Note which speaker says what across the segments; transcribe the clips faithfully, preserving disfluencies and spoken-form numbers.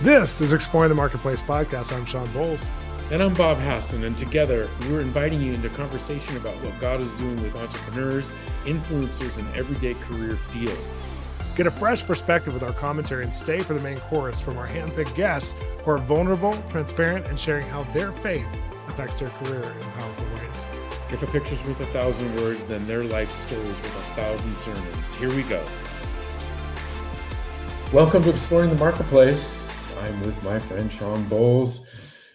Speaker 1: This is Exploring the Marketplace podcast. I'm Sean Bowles.
Speaker 2: And I'm Bob Hassan, and together we're inviting you into conversation about what God is doing with entrepreneurs, influencers, and everyday career fields.
Speaker 1: Get a fresh perspective with our commentary and stay for the main chorus from our handpicked guests who are vulnerable, transparent, and sharing how their faith affects their career in powerful ways.
Speaker 2: If a picture's worth a thousand words, then their life story is worth a thousand sermons. Here we go. Welcome to Exploring the Marketplace. I'm with my friend Sean Bowles.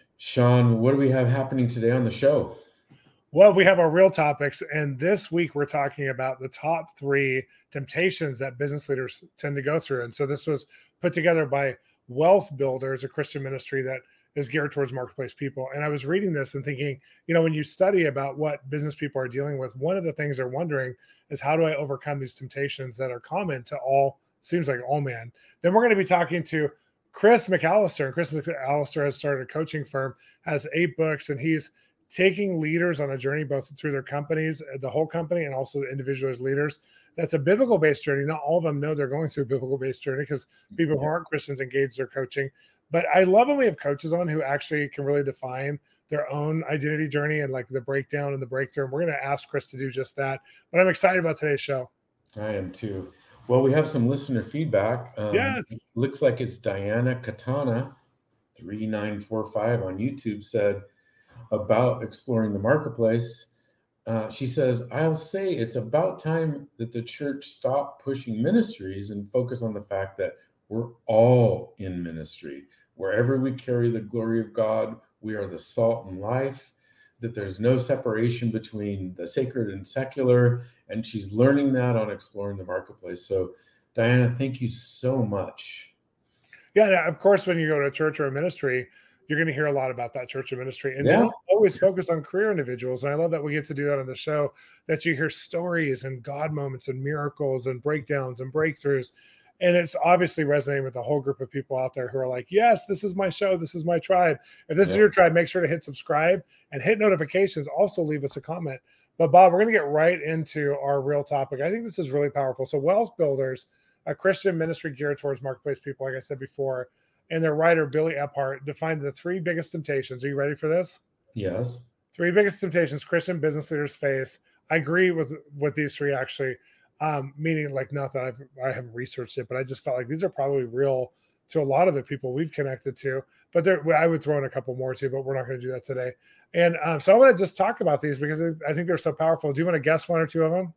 Speaker 2: Sean, what do we have happening today on the show?
Speaker 1: Well, we have our real topics, and this week we're talking about the top three temptations that business leaders tend to go through. And so this was put together by Wealth Builders, a Christian ministry that is geared towards marketplace people. And I was reading this and thinking, you know, when you study about what business people are dealing with, one of the things they're wondering is, how do I overcome these temptations that are common to all, seems like all man? Then we're going to be talking to Chris McAllister, and Chris McAllister has started a coaching firm, has eight books, and he's taking leaders on a journey both through their companies, the whole company, and also individual as leaders. That's a biblical-based journey. Not all of them know they're going through a biblical-based journey because people who aren't Christians engage their coaching. But I love when we have coaches on who actually can really define their own identity journey and like the breakdown and the breakthrough. And we're going to ask Chris to do just that. But I'm excited about today's show.
Speaker 2: I am too. Well, we have some listener feedback. Um,
Speaker 1: yes.
Speaker 2: Looks like it's Diana Katana, three nine four five on YouTube, said about exploring the marketplace. Uh, she says, I'll say it's about time that the church stop pushing ministries and focus on the fact that we're all in ministry. Wherever we carry the glory of God, we are the salt and life, that there's no separation between the sacred and secular. And she's learning that on Exploring the Marketplace. So, Diana, thank you so much.
Speaker 1: Yeah, of course, when you go to a church or a ministry, you're going to hear a lot about that church or ministry. And
Speaker 2: yeah.
Speaker 1: they don't always focus on career individuals. And I love that we get to do that on the show, that you hear stories and God moments and miracles and breakdowns and breakthroughs. And it's obviously resonating with the whole group of people out there who are like, yes, this is my show. This is my tribe. If this yeah. is your tribe, make sure to hit subscribe and hit notifications. Also leave us a comment. But Bob, we're going to get right into our real topic. I think this is really powerful. So Wealth Builders, a Christian ministry geared towards marketplace people, like I said before, and their writer, Billy Epphart, defined the three biggest temptations. Are you ready for this?
Speaker 2: Yes.
Speaker 1: Three biggest temptations Christian business leaders face. I agree with, with these three, actually. Um, meaning like not that I've, I haven't researched it, but I just felt like these are probably real to a lot of the people we've connected to, but there, I would throw in a couple more too, but we're not going to do that today. And um, so I want to just talk about these because I think they're so powerful. Do you want to guess one or two of them?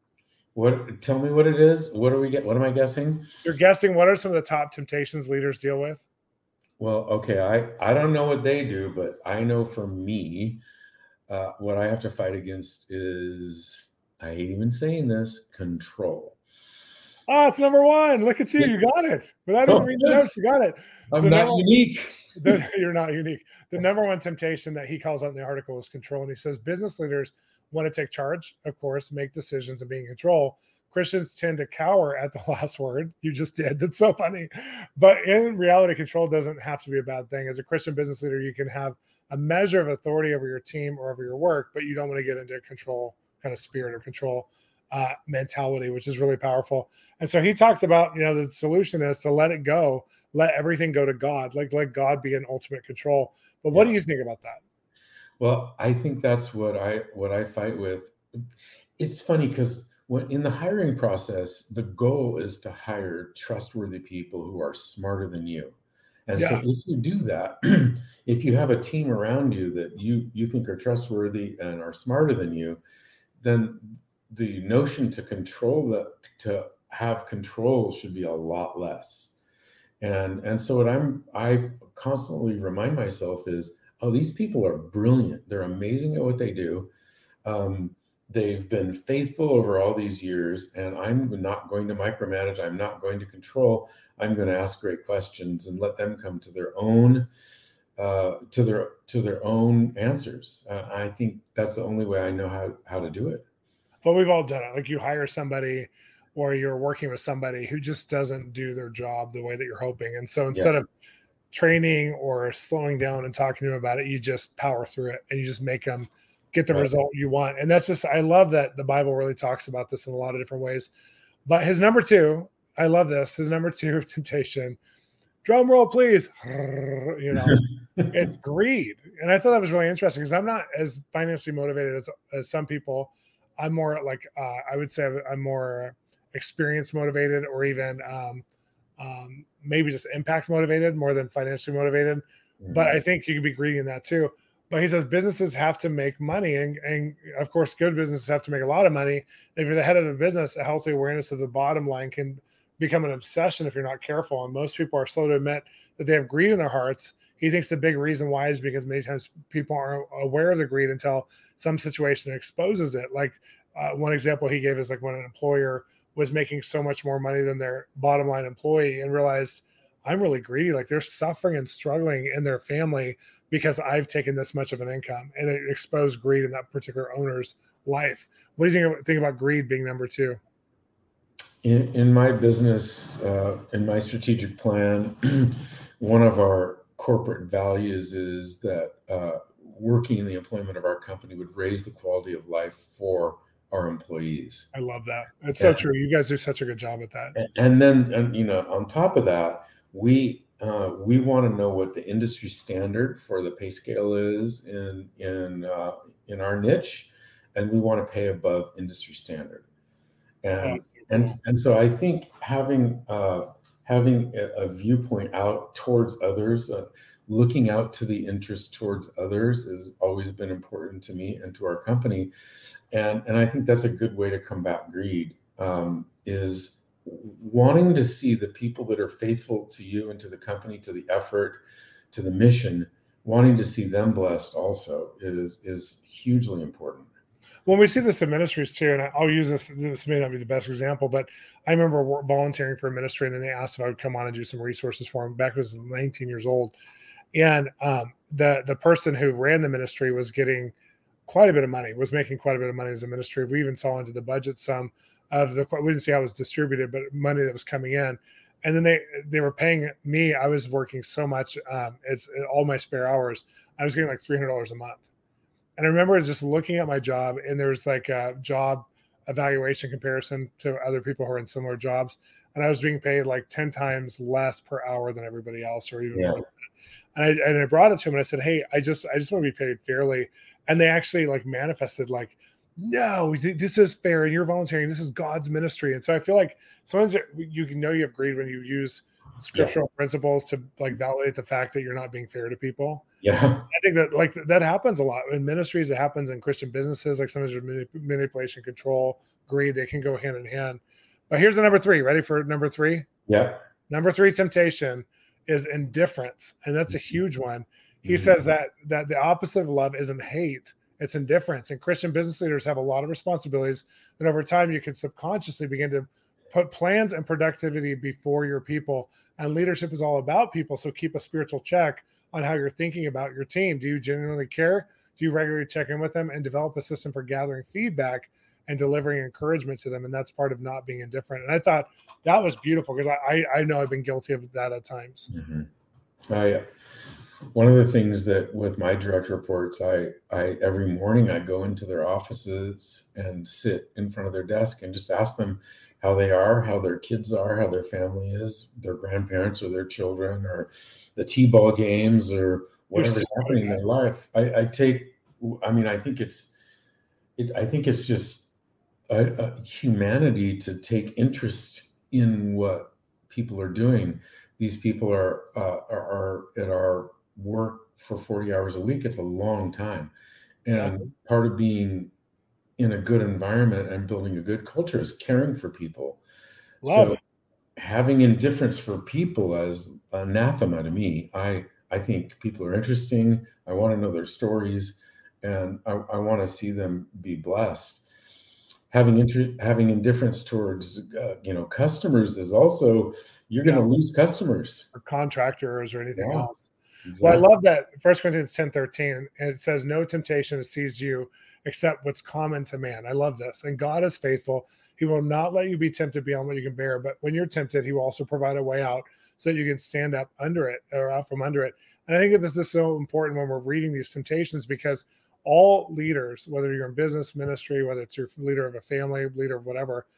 Speaker 2: What, tell me what it is. What do we get? What am I guessing?
Speaker 1: You're guessing what are some of the top temptations leaders deal with?
Speaker 2: Well, okay. I, I don't know what they do, but I know for me, uh, what I have to fight against is, I hate even saying this, control.
Speaker 1: Oh, it's number one. Look at you. You got it. Without even reading the notes, you got it.
Speaker 2: I'm
Speaker 1: so
Speaker 2: not unique.
Speaker 1: The, you're not unique. The number one temptation that he calls out in the article is control. And he says business leaders want to take charge, of course, make decisions and be in control. Christians tend to cower at the last word. You just did. That's so funny. But in reality, control doesn't have to be a bad thing. As a Christian business leader, you can have a measure of authority over your team or over your work, but you don't want to get into control kind of spirit or control uh, mentality, which is really powerful. And so he talks about, you know, the solution is to let it go, let everything go to God, like let God be in ultimate control. But what yeah. do you think about that?
Speaker 2: Well, I think that's what I what I fight with. It's funny because when in the hiring process, the goal is to hire trustworthy people who are smarter than you. And yeah. so if you do that, if you have a team around you that you you think are trustworthy and are smarter than you, then the notion to control that, to have control should be a lot less. And, and so what I'm, I constantly remind myself is, oh, these people are brilliant. They're amazing at what they do. Um, they've been faithful over all these years, and I'm not going to micromanage. I'm not going to control. I'm going to ask great questions and let them come to their own uh, to their to their own answers. Uh, I think that's the only way I know how, how to do it.
Speaker 1: Well, we've all done it. Like you hire somebody or you're working with somebody who just doesn't do their job the way that you're hoping. And so instead yeah. of training or slowing down and talking to them about it, you just power through it and you just make them get the right. result you want. And that's just, I love that the Bible really talks about this in a lot of different ways. But his number two, I love this, his number two temptation, drum roll, please. You know, it's greed. And I thought that was really interesting because I'm not as financially motivated as, as some people. I'm more like, uh, I would say I'm more experience motivated, or even um, um, maybe just impact motivated more than financially motivated. Mm-hmm. But I think you can be greedy in that too. But he says businesses have to make money, and, and of course, good businesses have to make a lot of money. If you're the head of a business, a healthy awareness of the bottom line can become an obsession if you're not careful. And most people are slow to admit that they have greed in their hearts. He thinks the big reason why is because many times people aren't aware of the greed until some situation exposes it. Like uh, one example he gave is like when an employer was making so much more money than their bottom line employee and realized, I'm really greedy. Like they're suffering and struggling in their family because I've taken this much of an income, and it exposed greed in that particular owner's life. What do you think about, think about greed being number two?
Speaker 2: In, in my business, uh, in my strategic plan, one of our corporate values is that uh, working in the employment of our company would raise the quality of life for our employees.
Speaker 1: I love that. It's so and, true. You guys do such a good job at that.
Speaker 2: And, and then, and, you know, on top of that, we uh, we want to know what the industry standard for the pay scale is in in uh, in our niche, and we want to pay above industry standard. And so cool. and and so I think having uh, having a, a viewpoint out towards others, uh, looking out to the interest towards others, has always been important to me and to our company. And and I think that's a good way to combat greed. Um, is wanting to see the people that are faithful to you and to the company, to the effort, to the mission, wanting to see them blessed also is is hugely important.
Speaker 1: Well, we see this in ministries too, and I'll use this. This may not be the best example, but I remember volunteering for a ministry, and then they asked if I would come on and do some resources for them. Back when I was nineteen years old, and um, the the person who ran the ministry was getting quite a bit of money, was making quite a bit of money as a ministry. We even saw into the budget some of the. We didn't see how it was distributed, but money that was coming in. And then they they were paying me. I was working so much. Um, it's all my spare hours. I was getting like three hundred dollars a month. And I remember just looking at my job, and there's like a job evaluation comparison to other people who are in similar jobs. And I was being paid like ten times less per hour than everybody else, or even yeah. more. And I, and I brought it to them and I said, hey, I just, I just want to be paid fairly. And they actually like manifested like, no, this is fair. And you're volunteering. This is God's ministry. And so I feel like sometimes you can know you have greed when you use scriptural yeah. principles to like validate the fact that you're not being fair to people.
Speaker 2: Yeah.
Speaker 1: I think that like that happens a lot in ministries. It happens in Christian businesses. Like sometimes there's manipulation, control, greed. They can go hand in hand. But here's the number three. Ready for number three?
Speaker 2: Yeah.
Speaker 1: Number three temptation is indifference. And that's a huge one. He mm-hmm. says that that the opposite of love isn't hate. It's indifference. And Christian business leaders have a lot of responsibilities that over time you can subconsciously begin to put plans and productivity before your people. And leadership is all about people. So keep a spiritual check on how you're thinking about your team. Do you genuinely care? Do you regularly check in with them and develop a system for gathering feedback and delivering encouragement to them? And that's part of not being indifferent. And I thought that was beautiful because I, I, I know I've been guilty of that at times.
Speaker 2: Mm-hmm. I, one of the things that with my direct reports, I, I every morning I go into their offices and sit in front of their desk and just ask them how they are, how their kids are, how their family is, their grandparents or their children, or the T-ball games or whatever's happening in their life. I, I take, I mean, I think it's, it, I think it's just a, a humanity to take interest in what people are doing. These people are, uh, are, are at our work for forty hours a week. It's a long time. And yeah. part of being in a good environment and building a good culture is caring for people.
Speaker 1: Love
Speaker 2: so
Speaker 1: it.
Speaker 2: Having indifference for people as anathema to me. I, I think people are interesting. I want to know their stories, and I, I want to see them be blessed. Having interest, having indifference towards, uh, you know, customers is also, you're going to lose customers.
Speaker 1: Or contractors or anything
Speaker 2: yeah,
Speaker 1: else.
Speaker 2: Exactly.
Speaker 1: Well, I love that First Corinthians ten thirteen, and it says, no temptation has seized you except what's common to man. I love this. And God is faithful. He will not let you be tempted beyond what you can bear. But when you're tempted, he will also provide a way out so that you can stand up under it or out from under it. And I think that this is so important when we're reading these temptations, because all leaders, whether you're in business, ministry, whether it's your leader of a family, leader of whatever,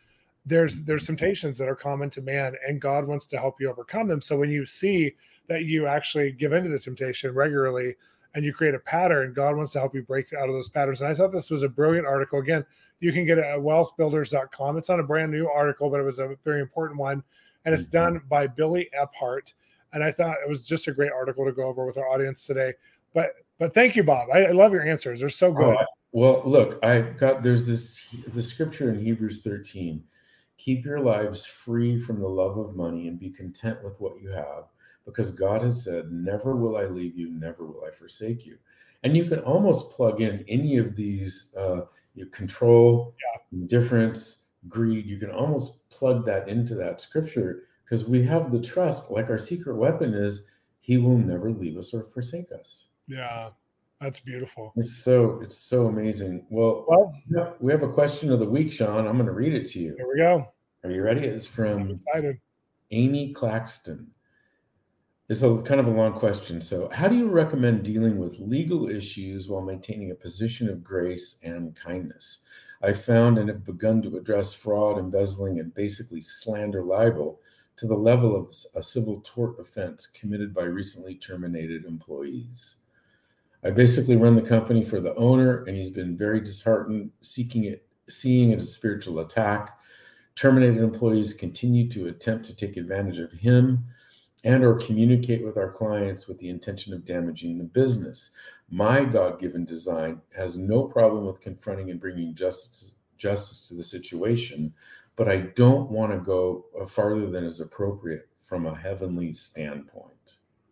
Speaker 1: there's there's temptations that are common to man, and God wants to help you overcome them. So when you see that you actually give into the temptation regularly and you create a pattern, God wants to help you break out of those patterns. And I thought this was a brilliant article. Again, you can get it at wealth builders dot com. It's not a brand new article, but it was a very important one. And it's done by Billy Epphart. And I thought it was just a great article to go over with our audience today. But but thank you, Bob. I, I love your answers. They're so good.
Speaker 2: Oh, I, well, look, I got there's this the scripture in Hebrews thirteen. Keep your lives free from the love of money and be content with what you have, because God has said, never will I leave you, never will I forsake you. And you can almost plug in any of these, uh, you control, yeah. indifference, greed. You can almost plug that into that scripture, because we have the trust, like our secret weapon is, he will never leave us or forsake us.
Speaker 1: Yeah, that's beautiful.
Speaker 2: It's so, it's so amazing. Well, well we have a question of the week, Sean. I'm going to read it to you.
Speaker 1: Here we go.
Speaker 2: Are you ready? It's from
Speaker 1: I'm excited.
Speaker 2: Amy Claxton. It's a kind of a long question. So, how do you recommend dealing with legal issues while maintaining a position of grace and kindness? I found and have begun to address fraud, embezzling, and basically slander libel to the level of a civil tort offense committed by recently terminated employees. I basically run the company for the owner, and he's been very disheartened, seeking it, seeing it as a spiritual attack. Terminated employees continue to attempt to take advantage of him and or communicate with our clients with the intention of damaging the business. My God-given design has no problem with confronting and bringing justice, justice to the situation, but I don't want to go farther than is appropriate from a heavenly standpoint.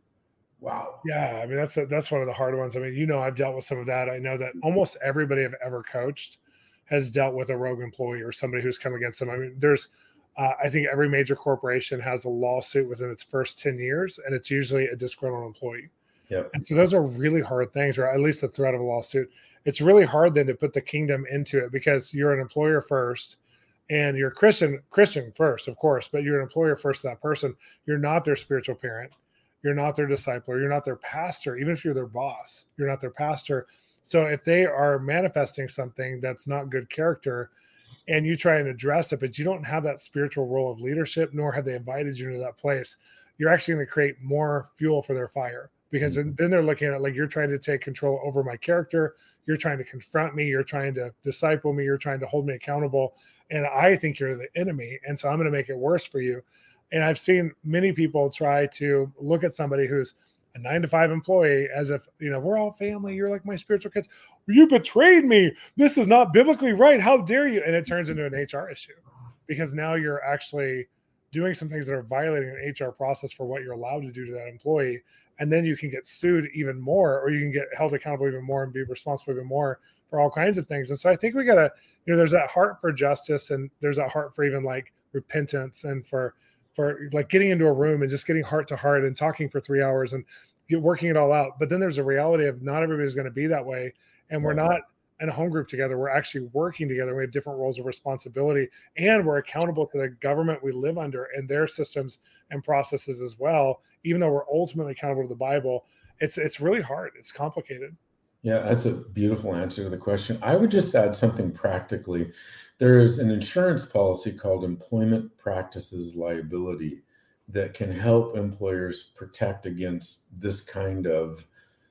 Speaker 2: Wow.
Speaker 1: Yeah, I mean, that's a, that's one of the hard ones. I mean, you know, I've dealt with some of that. I know that almost everybody I've ever coached has dealt with a rogue employee or somebody who's come against them. I mean, there's, uh, I think every major corporation has a lawsuit within its first ten years, and it's usually a disgruntled employee.
Speaker 2: Yep.
Speaker 1: And so those are really hard things, or at least the threat of a lawsuit. It's really hard then to put the kingdom into it, because you're an employer first and you're Christian, Christian first, of course, but you're an employer first to that person. You're not their spiritual parent. You're not their discipler. You're not their pastor. Even if you're their boss, you're not their pastor. So if they are manifesting something that's not good character and you try and address it, but you don't have that spiritual role of leadership, nor have they invited you into that place, you're actually going to create more fuel for their fire, because then they're looking at it like, you're trying to take control over my character. You're trying to confront me. You're trying to disciple me. You're trying to hold me accountable. And I think you're the enemy. And so I'm going to make it worse for you. And I've seen many people try to look at somebody who's a nine to five employee as if, you know, we're all family. You're like my spiritual kids. You betrayed me. This is not biblically right. How dare you? And it turns into an H R issue, because now you're actually doing some things that are violating an H R process for what you're allowed to do to that employee. And then you can get sued even more, or you can get held accountable even more and be responsible even more for all kinds of things. And so I think we got to, you know, there's that heart for justice, and there's that heart for even like repentance, and for, for like getting into a room and just getting heart to heart and talking for three hours and get working it all out. But then there's a reality of not everybody's going to be that way. And we're not in a home group together. We're actually working together. We have different roles of responsibility, and we're accountable to the government we live under and their systems and processes as well. Even though we're ultimately accountable to the Bible, it's, it's really hard. It's complicated.
Speaker 2: Yeah, that's a beautiful answer to the question. I would just add something practically. There's an insurance policy called employment practices liability that can help employers protect against this kind of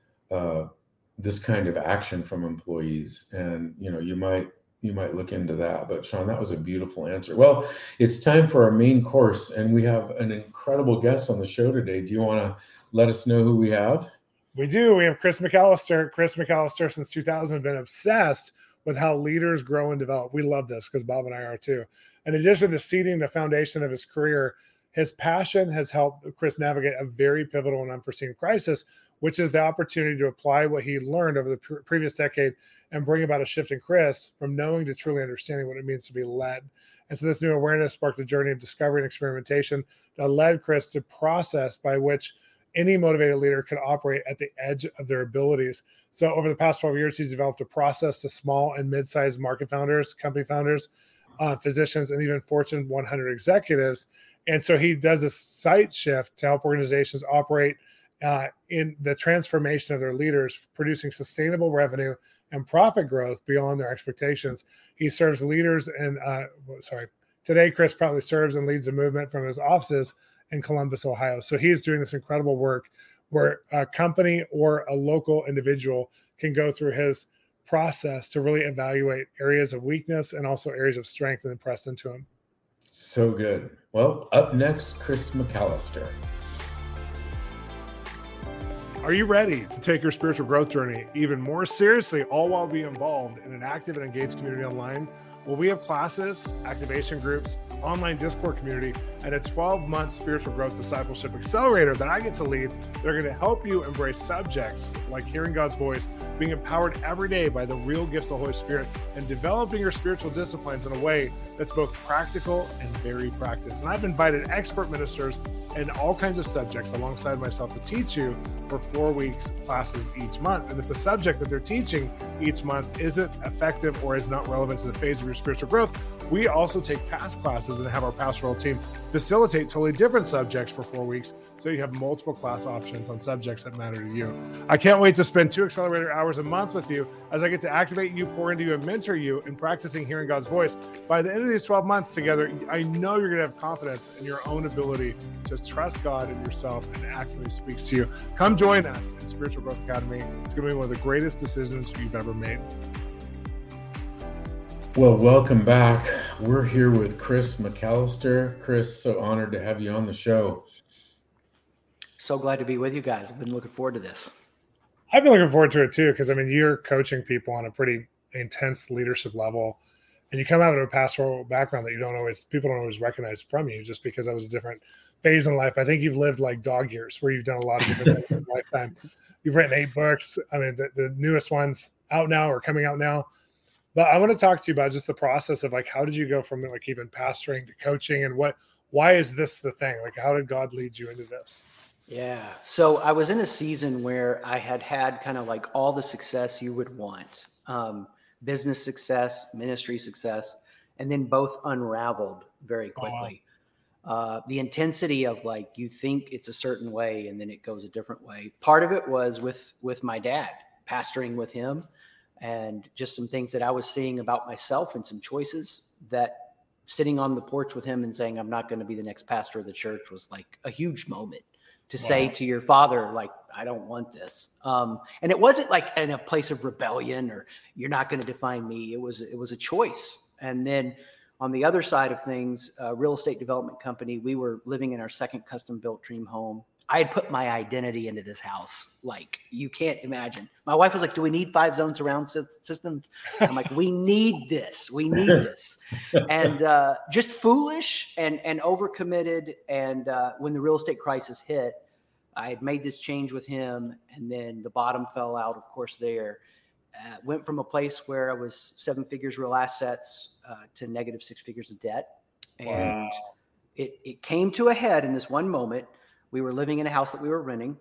Speaker 2: uh, this kind of action from employees. And you know, you might you might look into that. But Sean, that was a beautiful answer. Well, it's time for our main course, and we have an incredible guest on the show today. Do you want to let us know who we have?
Speaker 1: We do. We have Chris McAllister. Chris McAllister, since two thousand, been obsessed with how leaders grow and develop. We love this because Bob and I are too. In addition to seeding the foundation of his career, his passion has helped Chris navigate a very pivotal and unforeseen crisis, which is the opportunity to apply what he learned over the pre- previous decade and bring about a shift in Chris from knowing to truly understanding what it means to be led. And so this new awareness sparked a journey of discovery and experimentation that led Chris to process by which any motivated leader can operate at the edge of their abilities. So over the past twelve years, he's developed a process to small and mid-sized market founders, company founders, uh, physicians, and even Fortune one hundred executives. And so he does a site shift to help organizations operate uh, in the transformation of their leaders, producing sustainable revenue and profit growth beyond their expectations. He serves leaders and, uh, sorry, today, Chris probably serves and leads a movement from his offices in Columbus, Ohio. So he's doing this incredible work where a company or a local individual can go through his process to really evaluate areas of weakness and also areas of strength and then press into them.
Speaker 2: So good. Well, up next, Chris McAllister.
Speaker 1: Are you ready to take your spiritual growth journey even more seriously, all while being involved in an active and engaged community online? Well, we have classes, activation groups, online Discord community, and a twelve-month spiritual growth discipleship accelerator that I get to lead. They're going to help you embrace subjects like hearing God's voice, being empowered every day by the real gifts of the Holy Spirit, and developing your spiritual disciplines in a way that's both practical and very practiced. And I've invited expert ministers in all kinds of subjects alongside myself to teach you for four weeks classes each month. And if the subject that they're teaching each month isn't effective or is not relevant to the phase of your spiritual growth, we also take past classes and have our pastoral team facilitate totally different subjects for four weeks. So you have multiple class options on subjects that matter to you. I can't wait to spend two accelerator hours a month with you as I get to activate you, pour into you, and mentor you in practicing hearing God's voice. By the end of these twelve months together, I know you're going to have confidence in your own ability to trust God and yourself and actively speaks to you. Come join us in Spiritual Growth Academy. It's going to be one of the greatest decisions you've ever made.
Speaker 2: Well, welcome back. We're here with Chris McAllister. Chris, so honored to have you on the show.
Speaker 3: So glad to be with you guys. I've been looking forward to this.
Speaker 1: I've been looking forward to it too, because I mean, you're coaching people on a pretty intense leadership level, and you come out of a pastoral background that you don't always, people don't always recognize from you, just because that was a different phase in life. I think you've lived like dog years, where you've done a lot of different things in your lifetime. You've written eight books. I mean, the, the newest ones out now or coming out now. But I want to talk to you about just the process of like, how did you go from like even pastoring to coaching, and what, why is this the thing? Like, how did God lead you into this?
Speaker 3: Yeah. So I was in a season where I had had kind of like all the success you would want, um, business success, ministry success, and then both unraveled very quickly. Wow. Uh, the intensity of like, you think it's a certain way and then it goes a different way. Part of it was with, with my dad, pastoring with him, and just some things that I was seeing about myself and some choices that sitting on the porch with him and saying, I'm not going to be the next pastor of the church was like a huge moment to wow. say to your father, like, I don't want this. Um, and it wasn't like in a place of rebellion or you're not going to define me. It was, it was a choice. And then on the other side of things, a real estate development company, we were living in our second custom built dream home. I had put my identity into this house. Like, you can't imagine. My wife was like, do we need five zone surround systems? I'm like, we need this. We need this. And uh, just foolish and, and overcommitted. And uh, when the real estate crisis hit, I had made this change with him. And then the bottom fell out, of course, there. Uh, went from a place where I was seven figures real assets uh, to negative six figures of debt. And wow. it, it came to a head in this one moment. We were living in a house that we were renting,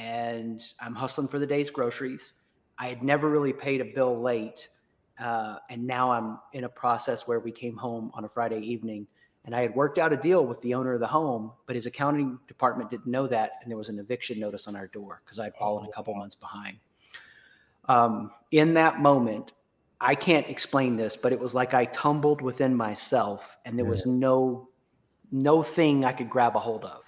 Speaker 3: and I'm hustling for the day's groceries. I had never really paid a bill late, uh, and now I'm in a process where we came home on a Friday evening, and I had worked out a deal with the owner of the home, but his accounting department didn't know that, and there was an eviction notice on our door because I'd fallen a couple months behind. Um, in that moment, I can't explain this, but it was like I tumbled within myself, and there was no, no thing I could grab a hold of.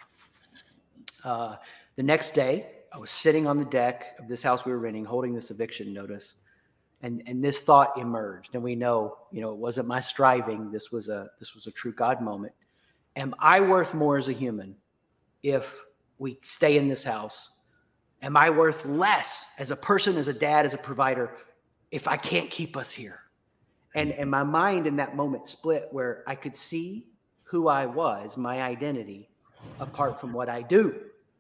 Speaker 3: Uh, the next day, I was sitting on the deck of this house we were renting, holding this eviction notice, and and this thought emerged. And we know, you know, it wasn't my striving. This was a this was a true God moment. Am I worth more as a human if we stay in this house? Am I worth less as a person, as a dad, as a provider, if I can't keep us here? And and my mind in that moment split, where I could see who I was, my identity, apart from what I do.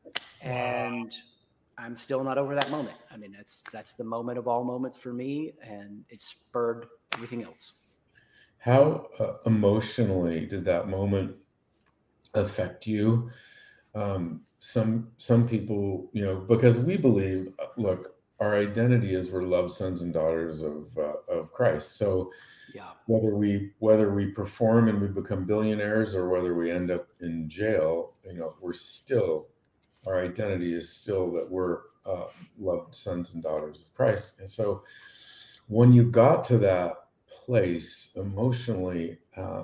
Speaker 3: And I'm still not over that moment. I mean, that's that's the moment of all moments for me, and it spurred everything else.
Speaker 2: How uh, emotionally did that moment affect you? Um, some some people, you know, because we believe, look, our identity is we're loved sons and daughters of uh, of Christ. So yeah, whether we whether we perform and we become billionaires, or whether we end up in jail, you know, we're still, our identity is still that we're uh, loved sons and daughters of Christ. And so when you got to that place emotionally, uh,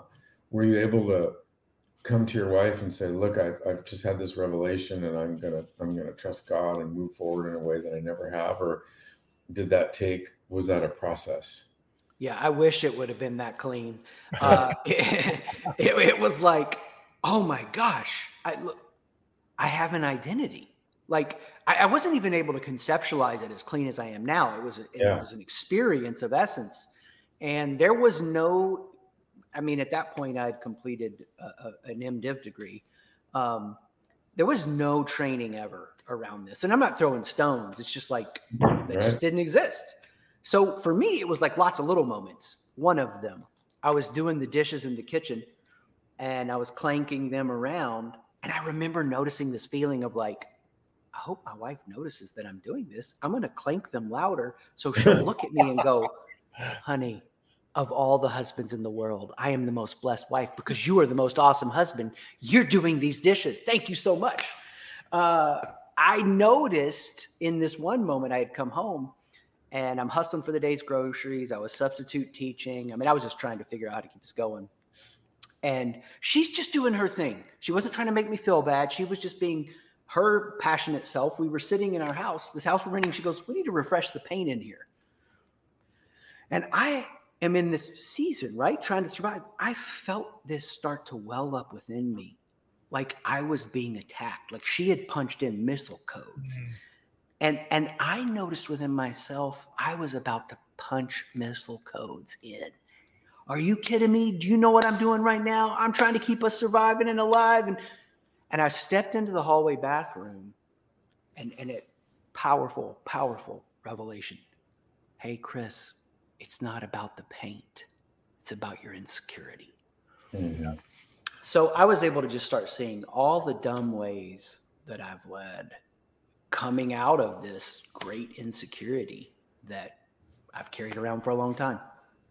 Speaker 2: were you able to come to your wife and say, look, I, I've just had this revelation and I'm going to, I'm going to trust God and move forward in a way that I never have? Or did that take, was that a process?
Speaker 3: Yeah, I wish it would have been that clean. Uh, it, it, it was like, oh my gosh, I look, I have an identity. Like I, I wasn't even able to conceptualize it as clean as I am now. It was, it,
Speaker 2: Yeah.
Speaker 3: it was an experience of essence. And there was no, I mean, at that point I had completed a, a, an MDiv degree. Um, there was no training ever around this. And I'm not throwing stones. It's just like, it
Speaker 2: Right.
Speaker 3: just didn't exist. So for me, it was like lots of little moments. One of them, I was doing the dishes in the kitchen and I was clanking them around. And I remember noticing this feeling of like, I hope my wife notices that I'm doing this. I'm going to clank them louder so she'll look at me and go, honey, of all the husbands in the world, I am the most blessed wife because you are the most awesome husband. You're doing these dishes. Thank you so much. Uh, I noticed in this one moment I had come home and I'm hustling for the day's groceries. I was substitute teaching. I mean, I was just trying to figure out how to keep us going. And she's just doing her thing. She wasn't trying to make me feel bad. She was just being her passionate self. We were sitting in our house, this house we're renting. She goes, we need to refresh the paint in here. And I am in this season, right? Trying to survive. I felt this start to well up within me. Like I was being attacked. Like she had punched in missile codes. Mm. And, and I noticed within myself, I was about to punch missile codes in. Are you kidding me? Do you know what I'm doing right now? I'm trying to keep us surviving and alive. And, and I stepped into the hallway bathroom and, and it powerful, powerful revelation. Hey, Chris, it's not about the paint. It's about your insecurity.
Speaker 2: Mm-hmm.
Speaker 3: So I was able to just start seeing all the dumb ways that I've led coming out of this great insecurity that I've carried around for a long time.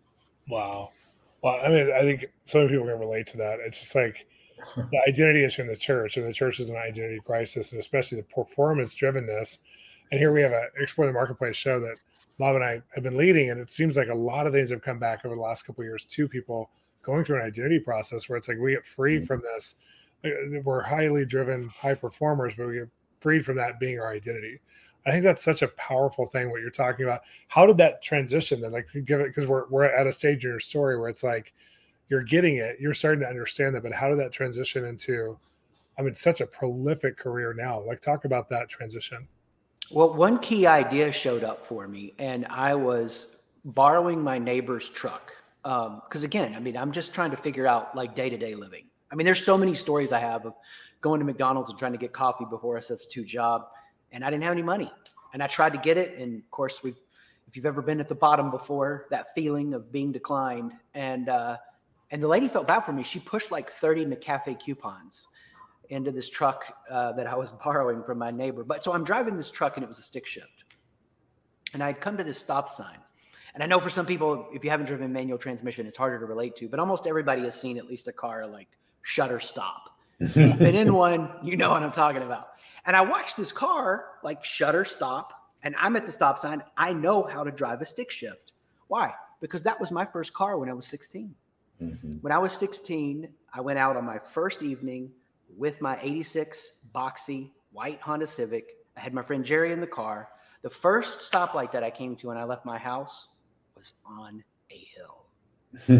Speaker 1: Wow. Well, I mean, I think so many people can relate to that. It's just like the identity issue in the church, and the church is an identity crisis, and especially the performance drivenness. And here we have a Explore the Marketplace show that Bob and I have been leading, and it seems like a lot of things have come back over the last couple of years to people going through an identity process where it's like we get free from this. We're highly driven, high performers, but we get freed from that being our identity. I think that's such a powerful thing, what you're talking about. How did that transition then? Like, give it, because we're we're at a stage in your story where it's like you're getting it, you're starting to understand that, but how did that transition into, I mean, such a prolific career now? Like, talk about that transition.
Speaker 3: Well, one key idea showed up for me, and I was borrowing my neighbor's truck. Um, because again, I mean, I'm just trying to figure out like day-to-day living. I mean, there's so many stories I have of going to McDonald's and trying to get coffee before a substitute job, and I didn't have any money. And I tried to get it. And of course, we, if you've ever been at the bottom before, that feeling of being declined. And, uh, and the lady felt bad for me. She pushed like thirty McCafe coupons into this truck uh, that I was borrowing from my neighbor. But so I'm driving this truck and it was a stick shift. And I'd come to this stop sign. And I know for some people, if you haven't driven manual transmission, it's harder to relate to, but almost everybody has seen at least a car like shutter stop. If you've been in one, you know what I'm talking about. And I watched this car like shutter stop, and I'm at the stop sign. I know how to drive a stick shift. Why? Because that was my first car when I was sixteen. Mm-hmm. When I was sixteen, I went out on my first evening with my eighty-six boxy white Honda Civic. I had my friend Jerry in the car. The first stoplight that I came to when I left my house was on a hill.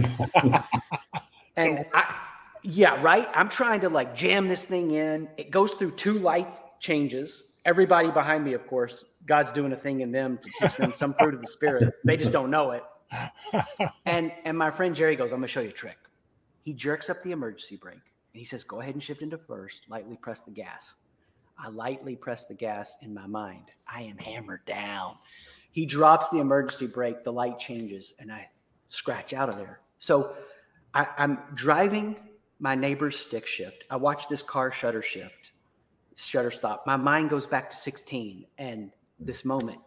Speaker 3: And I, yeah, right. I'm trying to like jam this thing in. It goes through two light changes. Everybody behind me, of course, God's doing a thing in them to teach them some fruit of the spirit. They just don't know it. And, and my friend Jerry goes, I'm going to show you a trick. He jerks up the emergency brake and he says, go ahead and shift into first, lightly press the gas. I lightly press the gas in my mind. I am hammered down. He drops the emergency brake, the light changes, and I scratch out of there. So I, I'm driving my neighbor's stick shift. I watch this car shutter shift, shutter stop. My mind goes back to sixteen, and this moment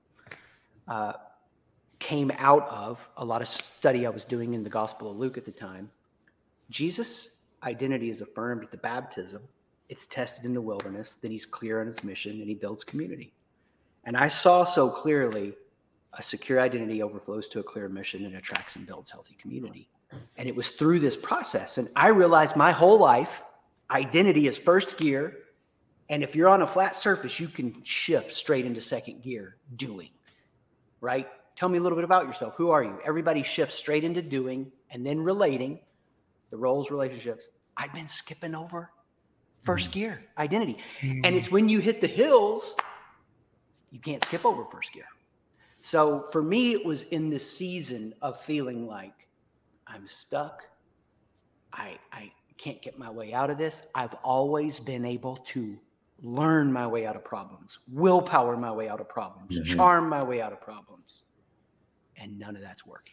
Speaker 3: uh, came out of a lot of study I was doing in the Gospel of Luke at the time. Jesus' identity is affirmed at the baptism. It's tested in the wilderness. Then he's clear on his mission, and he builds community. And I saw so clearly a secure identity overflows to a clear mission and attracts and builds healthy community. And it was through this process. And I realized my whole life, identity is first gear. And if you're on a flat surface, you can shift straight into second gear, doing, right? Tell me a little bit about yourself. Who are you? Everybody shifts straight into doing and then relating, the roles, relationships. I've been skipping over first gear, identity. Mm. And it's when you hit the hills, you can't skip over first gear. So for me, it was in this season of feeling like I'm stuck. I, I can't get my way out of this. I've always been able to learn my way out of problems, willpower my way out of problems, mm-hmm. charm my way out of problems. And none of that's working.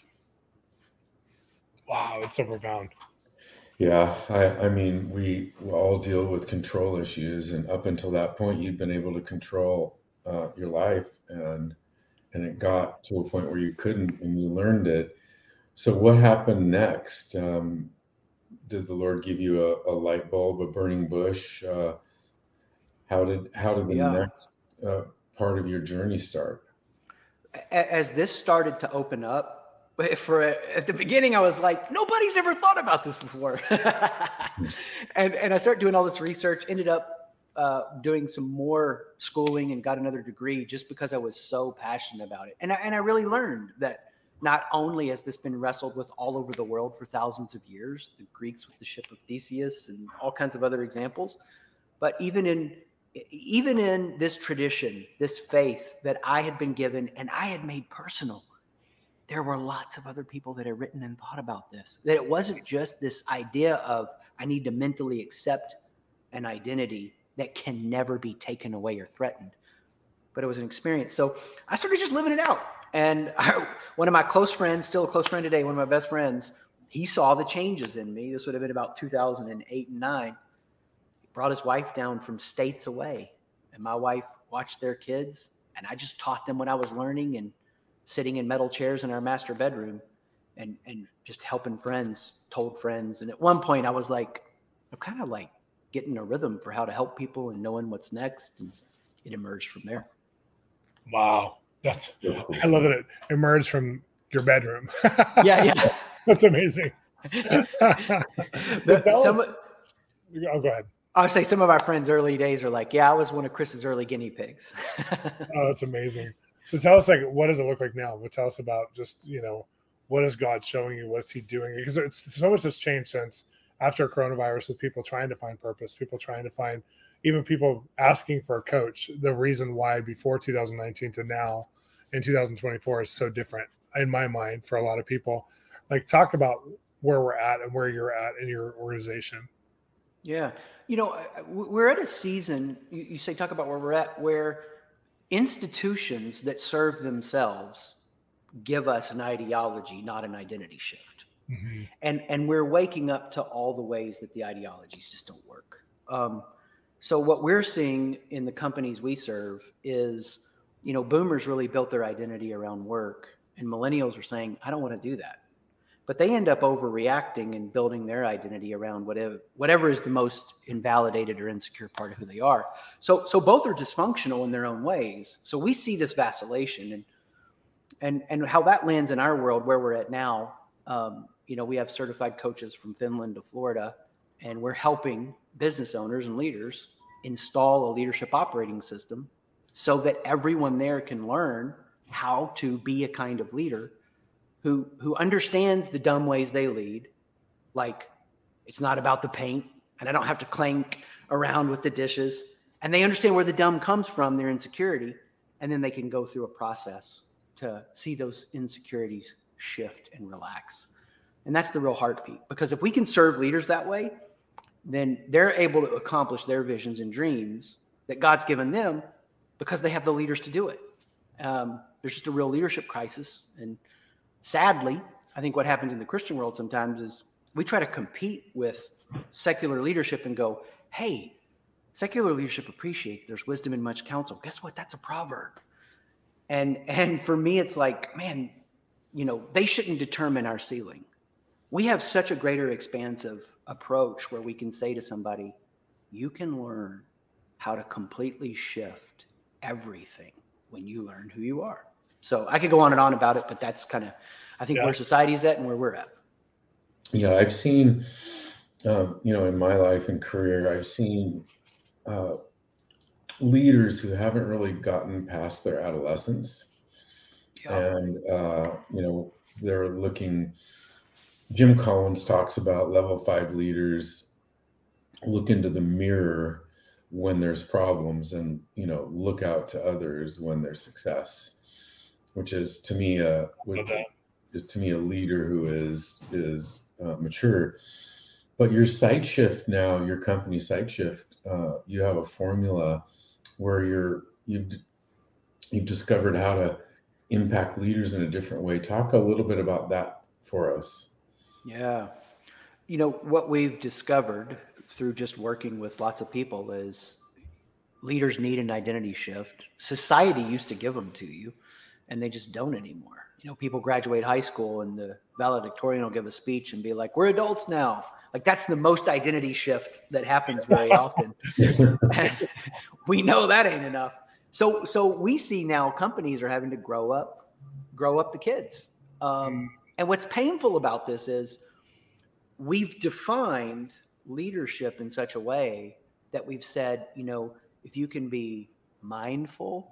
Speaker 1: Wow, it's so profound.
Speaker 2: Yeah, I, I mean, we all deal with control issues, and up until that point, you'd been able to control uh, your life, and and it got to a point where you couldn't, and you learned it. So, what happened next? Um, did the Lord give you a, a light bulb, a burning bush? Uh, how did how did the yeah. next uh, part of your journey start?
Speaker 3: As this started to open up. For at the beginning, I was like, nobody's ever thought about this before. and and I started doing all this research, ended up uh, doing some more schooling and got another degree just because I was so passionate about it. And I, and I really learned that not only has this been wrestled with all over the world for thousands of years, the Greeks with the ship of Theseus and all kinds of other examples, but even in even in this tradition, this faith that I had been given and I had made personal, there were lots of other people that had written and thought about this, that it wasn't just this idea of I need to mentally accept an identity that can never be taken away or threatened, but it was an experience. So I started just living it out. And I, one of my close friends, still a close friend today, one of my best friends, he saw the changes in me. This would have been about two thousand eight and nine. He brought his wife down from states away, and my wife watched their kids, and I just taught them what I was learning and sitting in metal chairs in our master bedroom and, and just helping friends, told friends. And at one point I was like, I'm kind of like getting a rhythm for how to help people and knowing what's next. And it emerged from there.
Speaker 1: Wow. That's, I love that it emerged from your bedroom.
Speaker 3: Yeah. Yeah.
Speaker 1: That's amazing. So tell
Speaker 3: some,
Speaker 1: us, oh, go ahead.
Speaker 3: I would say some of our friends' early days are like, yeah, I was one of Chris's early guinea pigs.
Speaker 1: Oh, that's amazing. So tell us, like, what does it look like now? But tell us about just, you know, what is God showing you? What's he doing? Because it's so much has changed since after coronavirus with people trying to find purpose, people trying to find, even people asking for a coach. The reason why before two thousand nineteen to now in two thousand twenty-four is so different in my mind for a lot of people. Like, talk about where we're at and where you're at in your organization.
Speaker 3: Yeah. You know, we're at a season, you say, talk about where we're at, where institutions that serve themselves give us an ideology, not an identity shift. Mm-hmm. And and we're waking up to all the ways that the ideologies just don't work. Um, so what we're seeing in the companies we serve is, you know, boomers really built their identity around work, and millennials are saying, I don't want to do that. But they end up overreacting and building their identity around whatever whatever is the most invalidated or insecure part of who they are. So so both are dysfunctional in their own ways. So we see this vacillation, and and and how that lands in our world where we're at now. Um, you know, we have certified coaches from Finland to Florida, and we're helping business owners and leaders install a leadership operating system so that everyone there can learn how to be a kind of leader who who understands the dumb ways they lead, like it's not about the paint and I don't have to clank around with the dishes, and they understand where the dumb comes from, their insecurity, and then they can go through a process to see those insecurities shift and relax. And that's the real heartbeat, because if we can serve leaders that way, then they're able to accomplish their visions and dreams that God's given them because they have the leaders to do it. Um, there's just a real leadership crisis, and sadly, I think what happens in the Christian world sometimes is we try to compete with secular leadership and go, hey, secular leadership appreciates there's wisdom in much counsel. Guess what? That's a proverb. And and for me, it's like, man, you know, they shouldn't determine our ceiling. We have such a greater expansive approach where we can say to somebody, you can learn how to completely shift everything when you learn who you are. So I could go on and on about it, but that's kind of, I think, yeah. where society is at and where we're at.
Speaker 2: yeah, I've seen, um, you know, in my life and career, I've seen uh, leaders who haven't really gotten past their adolescence,
Speaker 3: Yeah.
Speaker 2: and uh, you know, they're looking. Jim Collins talks about level five leaders look into the mirror when there's problems, and you know, look out to others when there's success, which is to me a
Speaker 1: Love that.
Speaker 2: to me a leader who is is uh, mature. But your site shift now, your company site shift, uh, you have a formula where you're you've you've discovered how to impact leaders in a different way. Talk a little bit about that for us.
Speaker 3: Yeah. You know, what we've discovered through just working with lots of people is leaders need an identity shift. Society used to give them to you, and they just don't anymore. You know, people graduate high school and the valedictorian will give a speech and be like, we're adults now. Like, that's the most identity shift that happens very often. And we know that ain't enough. So, so we see now companies are having to grow up, grow up the kids. Um, and what's painful about this is we've defined leadership in such a way that we've said, you know, if you can be mindful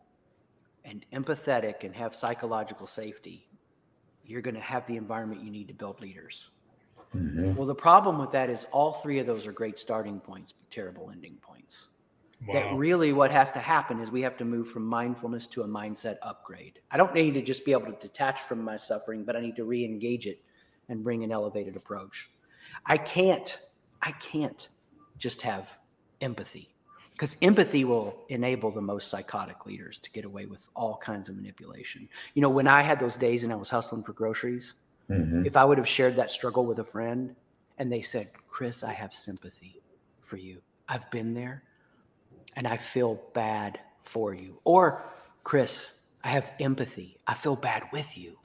Speaker 3: and empathetic and have psychological safety, you're going to have the environment you need to build leaders. Mm-hmm. Well, the problem with that is all three of those are great starting points, but terrible ending points. Wow. That really what has to happen is we have to move from mindfulness to a mindset upgrade. I don't need to just be able to detach from my suffering, but I need to re-engage it and bring an elevated approach. I can't, I can't just have empathy, because empathy will enable the most psychotic leaders to get away with all kinds of manipulation. You know, when I had those days and I was hustling for groceries, mm-hmm. if I would have shared that struggle with a friend and they said, Chris, I have sympathy for you. I've been there and I feel bad for you. Or, Chris, I have empathy. I feel bad with you.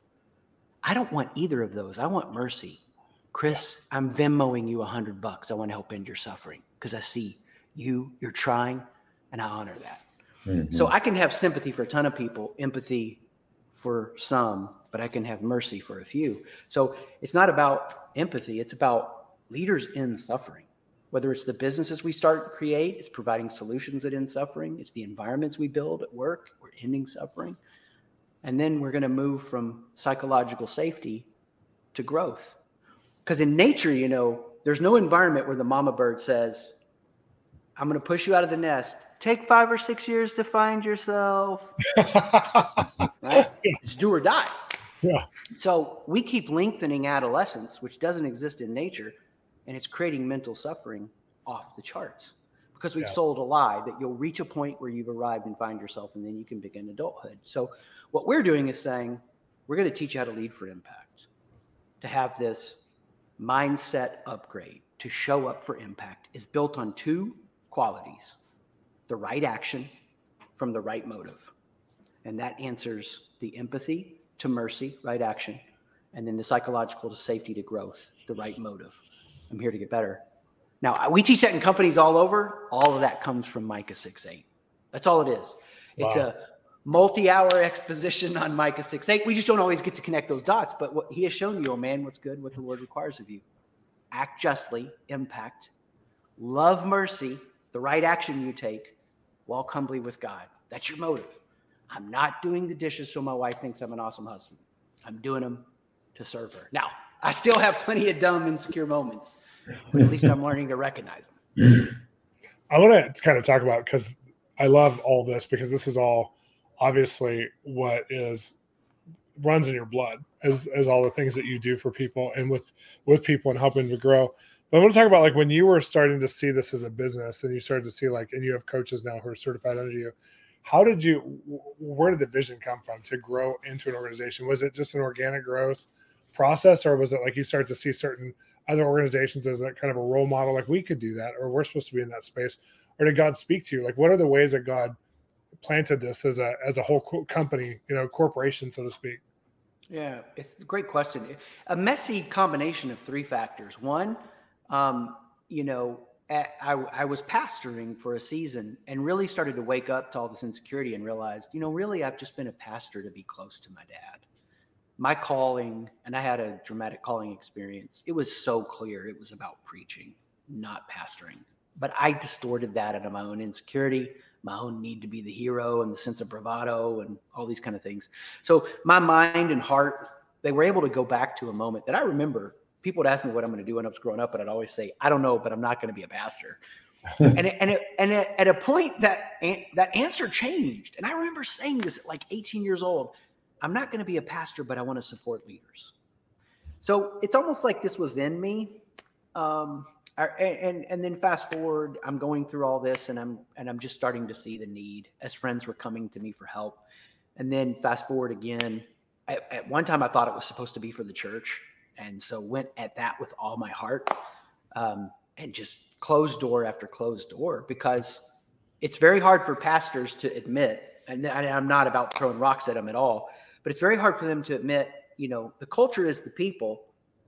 Speaker 3: I don't want either of those. I want mercy. Chris, I'm Venmoing you a hundred bucks. I want to help end your suffering because I see you, you're trying, and I honor that. Mm-hmm. So I can have sympathy for a ton of people, empathy for some, but I can have mercy for a few. So it's not about empathy. It's about leaders in suffering. Whether it's the businesses we start and create, it's providing solutions that end suffering. It's the environments we build at work, we're ending suffering. And then we're going to move from psychological safety to growth. Because in nature, you know, there's no environment where the mama bird says, I'm going to push you out of the nest. Take five or six years to find yourself. Right? It's do or die.
Speaker 1: Yeah.
Speaker 3: So we keep lengthening adolescence, which doesn't exist in nature, and it's creating mental suffering off the charts because we've yeah. sold a lie that you'll reach a point where you've arrived and find yourself, and then you can begin adulthood. So what we're doing is saying, we're going to teach you how to lead for impact, to have this mindset upgrade, to show up for impact is built on two qualities: the right action from the right motive. And that answers the empathy to mercy, right action, and then the psychological to safety to growth, the right motive. I'm here to get better. Now, we teach that in companies all over. All of that comes from Micah six eight. That's all it is. It's wow. a multi-hour exposition on Micah six eight. We just don't always get to connect those dots, but what he has shown you, oh man, what's good, what the Lord requires of you. Act justly, impact, love mercy, the right action you take, walk humbly with God. That's your motive. I'm not doing the dishes so my wife thinks I'm an awesome husband. I'm doing them to serve her. Now, I still have plenty of dumb, insecure moments, but at least I'm learning to recognize them.
Speaker 1: I want to kind of talk about, because I love all this, because this is all obviously what is runs in your blood as, as all the things that you do for people and with, with people and helping to grow. But I want to talk about, like, when you were starting to see this as a business and you started to see, like, and you have coaches now who are certified under you, how did you, where did the vision come from to grow into an organization? Was it just an organic growth process, or was it like you start to see certain other organizations as that kind of a role model, like we could do that, or we're supposed to be in that space? Or did God speak to you? Like, what are the ways that God planted this as a, as a whole company, you know, corporation, so to speak?
Speaker 3: Yeah, it's a great question. A messy combination of three factors. One, um, you know, I, I was pastoring for a season and really started to wake up to all this insecurity and realized, you know, really I've just been a pastor to be close to my dad, my calling, and I had a dramatic calling experience. It was so clear it was about preaching, not pastoring. But I distorted that out of my own insecurity, my own need to be the hero and the sense of bravado and all these kind of things. So my mind and heart, they were able to go back to a moment that I remember. People would ask me what I'm going to do when I was growing up, and I'd always say, I don't know, but I'm not going to be a pastor. and it, and it, and it, at a point that that answer changed. And I remember saying this at like eighteen years old. I'm not going to be a pastor, but I want to support leaders. So it's almost like this was in me. Um, and, and then fast forward, I'm going through all this and I'm, and I'm just starting to see the need as friends were coming to me for help. And then fast forward again, at, at one time I thought it was supposed to be for the church. And so went at that with all my heart, um, and just closed door after closed door, because it's very hard for pastors to admit, and I'm not about throwing rocks at them at all, but it's very hard for them to admit, you know, the culture is the people,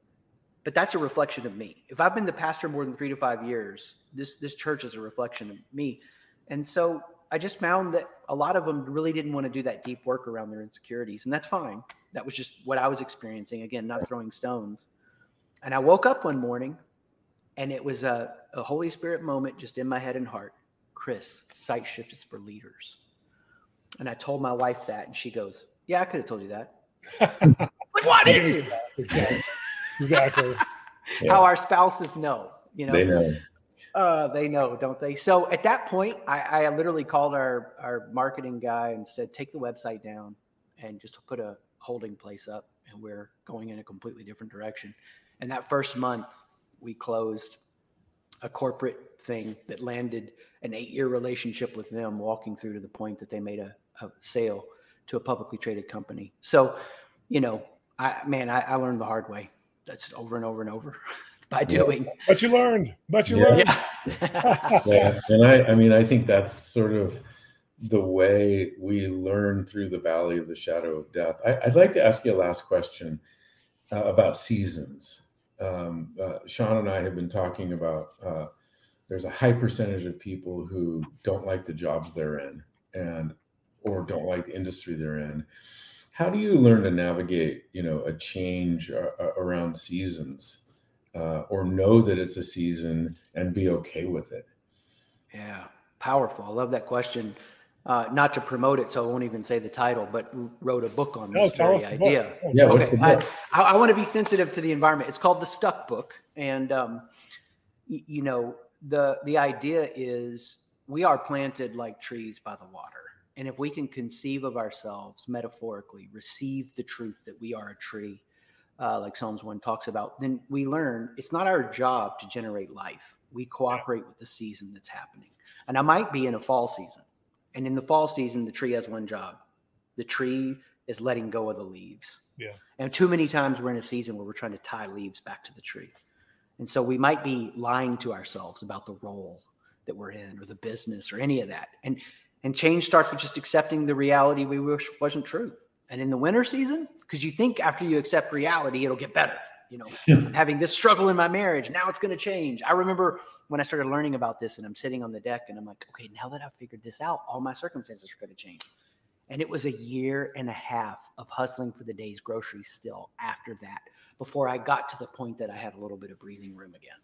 Speaker 3: but that's a reflection of me. If I've been the pastor more than three to five years, this, this church is a reflection of me. And so I just found that a lot of them really didn't want to do that deep work around their insecurities. And that's fine. That was just what I was experiencing. Again, not throwing stones. And I woke up one morning and it was a, a Holy Spirit moment just in my head and heart. Chris, Sight Shift is for leaders. And I told my wife that, and she goes, yeah, I could have told you that. Like, why didn't you?
Speaker 1: Exactly. Exactly.
Speaker 3: Yeah. How our spouses know, you know,
Speaker 2: they know,
Speaker 3: uh, they know, don't they? So at that point, I, I literally called our, our marketing guy and said, take the website down and just put a holding place up, and we're going in a completely different direction. And that first month we closed a corporate thing that landed an eight-year relationship with them, walking through to the point that they made a, a sale to a publicly traded company. So, you know, I, man, I, I learned the hard way. That's over and over and over by doing.
Speaker 1: Yeah. But you learned, but you
Speaker 2: yeah.
Speaker 1: learned.
Speaker 3: Yeah.
Speaker 2: Yeah. And I, I mean, I think that's sort of the way we learn through the valley of the shadow of death. I, I'd like to ask you a last question uh, about seasons. Um, uh, Sean and I have been talking about, uh, there's a high percentage of people who don't like the jobs they're in and, or don't like the industry they're in. How do you learn to navigate, you know, a change uh, around seasons, uh, or know that it's a season and be okay with it?
Speaker 3: Yeah, powerful. I love that question. Uh, not to promote it, so I won't even say the title, but wrote a book on this
Speaker 1: no,
Speaker 3: very idea.
Speaker 1: Oh,
Speaker 2: yeah,
Speaker 3: okay, I, I, I want to be sensitive to the environment. It's called The Stuck Book, and um, y- you know, the the idea is we are planted like trees by the water. And if we can conceive of ourselves metaphorically, receive the truth that we are a tree, uh, like Psalms one talks about, then we learn it's not our job to generate life. We cooperate with the season that's happening. And I might be in a fall season. And in the fall season, the tree has one job. The tree is letting go of the leaves.
Speaker 1: Yeah.
Speaker 3: And too many times we're in a season where we're trying to tie leaves back to the tree. And so we might be lying to ourselves about the role that we're in or the business or any of that. And And change starts with just accepting the reality we wish wasn't true. And in the winter season, because you think after you accept reality, it'll get better. You know, I'm having this struggle in my marriage. Now it's going to change. I remember when I started learning about this and I'm sitting on the deck and I'm like, okay, now that I've figured this out, all my circumstances are going to change. And it was a year and a half of hustling for the day's groceries still after that, before I got to the point that I had a little bit of breathing room again.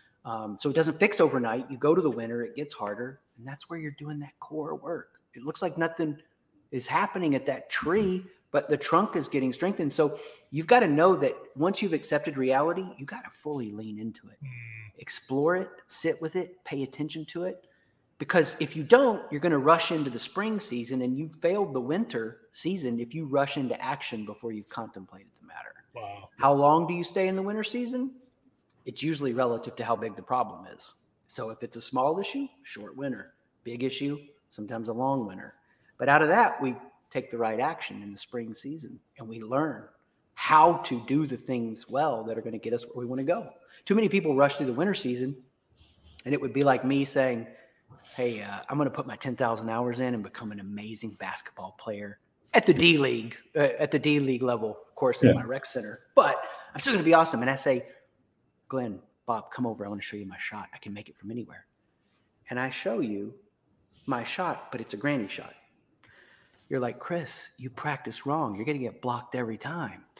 Speaker 3: Um, so it doesn't fix overnight. You go to the winter, it gets harder. And that's where you're doing that core work. It looks like nothing is happening at that tree, but the trunk is getting strengthened. So you've got to know that once you've accepted reality, you got to fully lean into it, explore it, sit with it, pay attention to it. Because if you don't, you're going to rush into the spring season, and you've failed the winter season if you rush into action before you've contemplated the matter.
Speaker 1: Wow.
Speaker 3: How long do you stay in the winter season? It's usually relative to how big the problem is. So if it's a small issue, short winter. Big issue, sometimes a long winter. But out of that, we take the right action in the spring season, and we learn how to do the things well that are going to get us where we want to go. Too many people rush through the winter season, and it would be like me saying, hey, uh, I'm going to put my ten thousand hours in and become an amazing basketball player at the D League, uh, at the D League level, of course, in
Speaker 2: yeah.
Speaker 3: my rec center. But I'm still going to be awesome. And I say, Glenn, Bob, come over. I want to show you my shot. I can make it from anywhere. And I show you my shot, but it's a granny shot. You're like, Chris, you practice wrong. You're going to get blocked every time.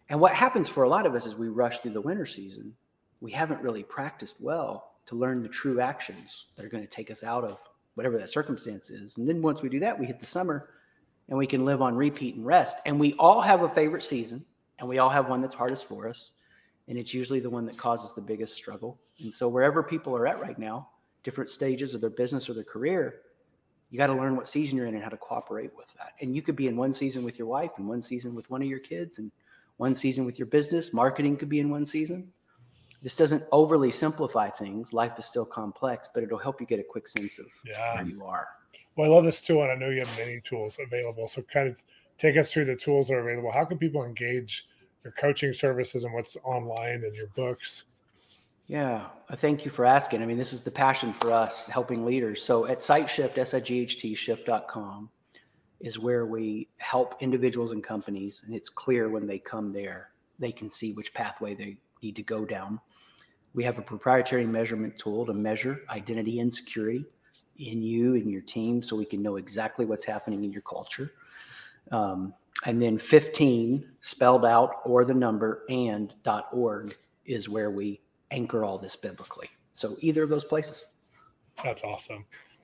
Speaker 3: And what happens for a lot of us is we rush through the winter season. We haven't really practiced well to learn the true actions that are going to take us out of whatever that circumstance is. And then once we do that, we hit the summer and we can live on repeat and rest. And we all have a favorite season, and we all have one that's hardest for us. And it's usually the one that causes the biggest struggle. And so wherever people are at right now, different stages of their business or their career, you got to learn what season you're in and how to cooperate with that. And you could be in one season with your wife and one season with one of your kids and one season with your business. Marketing could be in one season. This doesn't overly simplify things. Life is still complex, but it'll help you get a quick sense of
Speaker 1: Yeah.
Speaker 3: where you are.
Speaker 1: Well, I love this tool, and I know you have many tools available. So kind of take us through the tools that are available. How can people engage your coaching services and what's online and your books?
Speaker 3: Yeah, I thank you for asking. I mean, this is the passion for us, helping leaders. So at SiteShift, S I G H T, shift dot com is where we help individuals and companies, and it's clear when they come there, they can see which pathway they need to go down. We have a proprietary measurement tool to measure identity and security in you and your team so we can know exactly what's happening in your culture. Um, and then fifteen, spelled out, or the number, and .org is where we anchor all this biblically. So either of those places.
Speaker 1: That's awesome.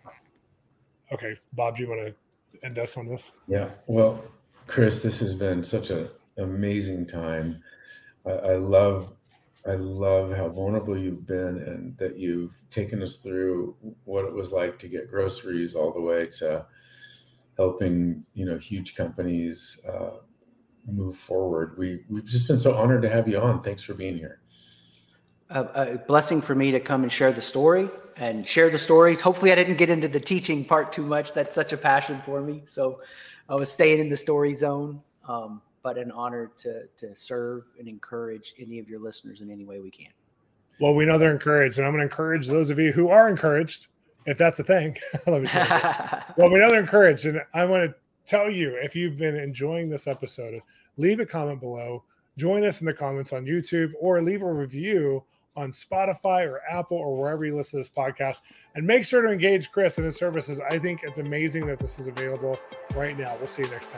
Speaker 1: Okay, Bob, do you want to end us on this?
Speaker 2: Yeah. Well, Chris, this has been such an amazing time. I, I love, I love how vulnerable you've been and that you've taken us through what it was like to get groceries all the way to helping, you know, huge companies uh, move forward. We, we've just been so honored to have you on. Thanks for being here.
Speaker 3: A, a blessing for me to come and share the story and share the stories. Hopefully I didn't get into the teaching part too much. That's such a passion for me. So I was staying in the story zone, um, but an honor to, to serve and encourage any of your listeners in any way we can.
Speaker 1: Well, we know they're encouraged, and I'm going to encourage those of you who are encouraged, if that's a thing. Let me say well, we know they're encouraged, and I want to tell you, if you've been enjoying this episode, leave a comment below, join us in the comments on YouTube, or leave a review on Spotify or Apple or wherever you listen to this podcast, and make sure to engage Chris and his services. I think it's amazing that this is available right now. We'll see you next time.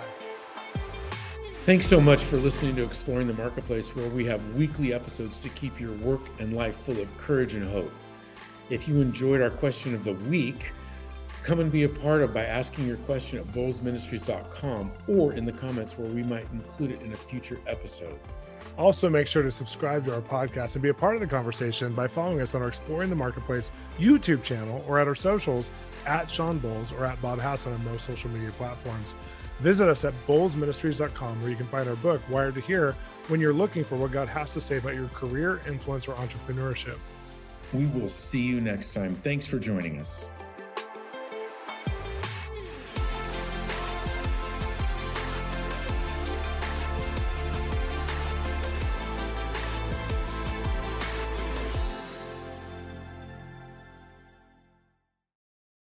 Speaker 2: Thanks so much for listening to Exploring the Marketplace, where we have weekly episodes to keep your work and life full of courage and hope. If you enjoyed our question of the week, come and be a part of by asking your question at bowles ministries dot com or in the comments where we might include it in a future episode.
Speaker 1: Also, make sure to subscribe to our podcast and be a part of the conversation by following us on our Exploring the Marketplace YouTube channel or at our socials at Sean Bowles or at Bob Hassan on most social media platforms. Visit us at bowles ministries dot com where you can find our book, Wired to Hear, when you're looking for what God has to say about your career, influence, or entrepreneurship.
Speaker 2: We will see you next time. Thanks for joining us.